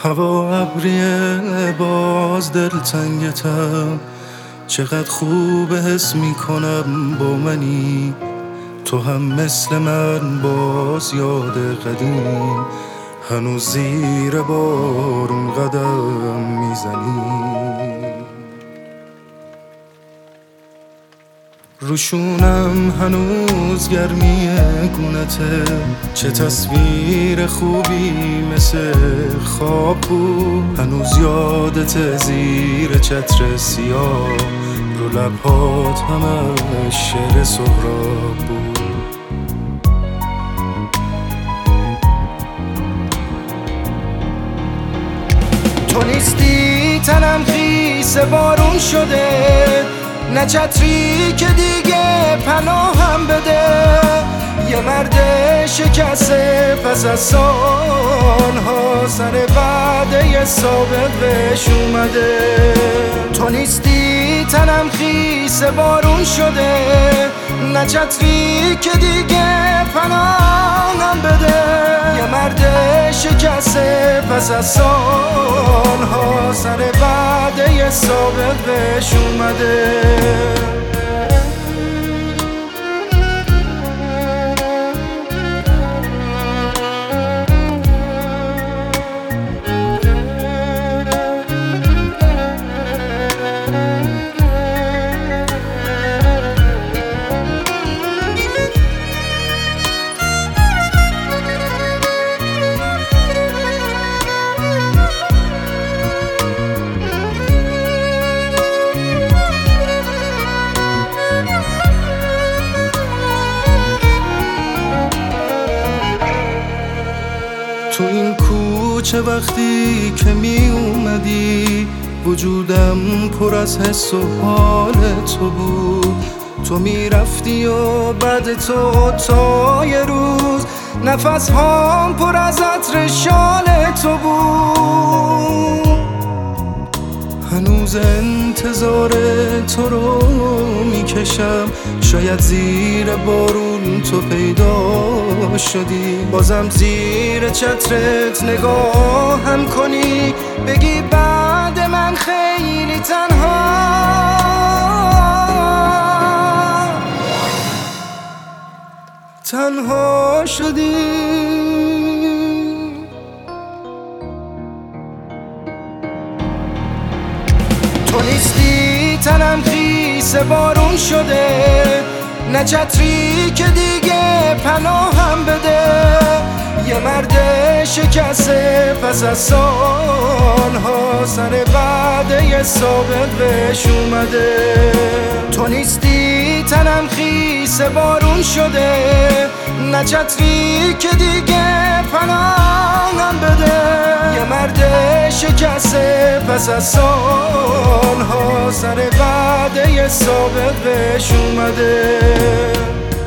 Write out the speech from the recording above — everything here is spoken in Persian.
هوا ابریه باز دلتنگتم، چقدر خوب حس میکنم با منی. تو هم مثل من باز یاد قدیم، هنوز زیر بارون قدم میزنی. روشونم هنوز گرمی گونته، چه تصویر خوبی مثل خواب بود. هنوز یادت زیر چتر سیاه، رو لبهات همه شعر سهراب بود. تو نیستی تنم خیس بارون شده، نه چتری که دیگه پناهم بده. یه مرد شکسته پس از سالها، سر وعده سابق بهش اومده. تو نیستی تنم خیس بارون شده، نه چتری که دیگه پناهم بده. یه مرد شکسته پس از سالها، سر وعده سابق بهش اومده. تو این کوچه وقتی که می اومدی، وجودم پر از حس و حال تو بود. تو می رفتی و بعد تو تا یه روز، نفس هام پر از عطر شال تو بود. هنوز انتظار تو رو میکشم، شاید زیر بارون تو پیدا شدی. بازم زیر چترت نگاهم کنی، بگی بعد من خیلی تنها شدی. تو نیستی تنم خیس بارون شده، نه چتری که دیگه پناهم بده. یه مرد شکسته پس از سالها، سر وعده سابق بهش اومده. تو نیستی تنم خیس بارون شده، نه چتری که دیگه پناهم بده. یه مرد شکسته پس از سالها، سر وعده سابق بهش اومده.